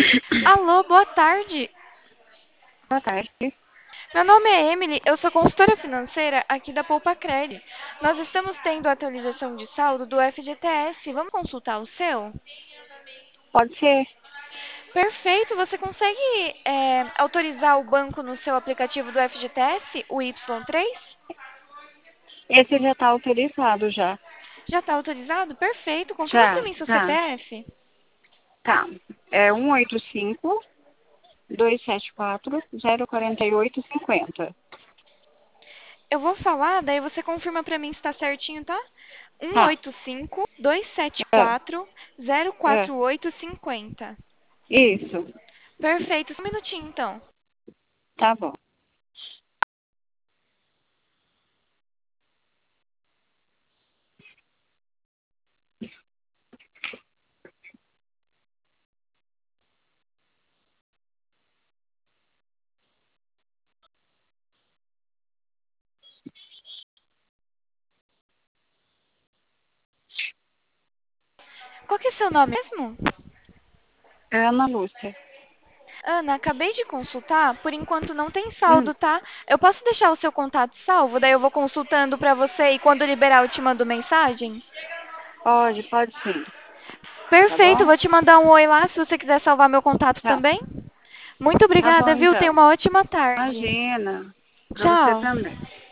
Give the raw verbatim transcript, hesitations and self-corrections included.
Alô, boa tarde. Boa tarde. Meu nome é Emily, eu sou consultora financeira aqui da Poupa Cred. Nós estamos tendo atualização de saldo do F G T S. Vamos consultar o seu? Pode ser. Perfeito, você consegue é, autorizar o banco no seu aplicativo do F G T S, o Y três? Esse já está autorizado já. Já está autorizado? Perfeito, confirma para Já, mim seu já. C P F. Tá. É um oito cinco, dois sete quatro, zero quatro oito cinco zero. Eu vou falar, daí você confirma para mim se está certinho, tá? Um Tá. oito cinco, dois sete É, quatro, zero é. quatro oito cinco zero. Isso. Perfeito, só um minutinho então. Tá bom. Qual que é seu nome mesmo? É Ana Lúcia. Ana, acabei de consultar, por enquanto não tem Hum, saldo, tá? Eu posso deixar o seu contato salvo, daí eu vou consultando pra você e quando liberar eu te mando mensagem? pode, pode sim. Tá Perfeito, bom? vou te mandar um oi lá se você quiser salvar meu contato Tá. também. Muito Tá bom obrigada, viu? Tenha então. uma ótima tarde. Imagina. Pra você Tchau. também.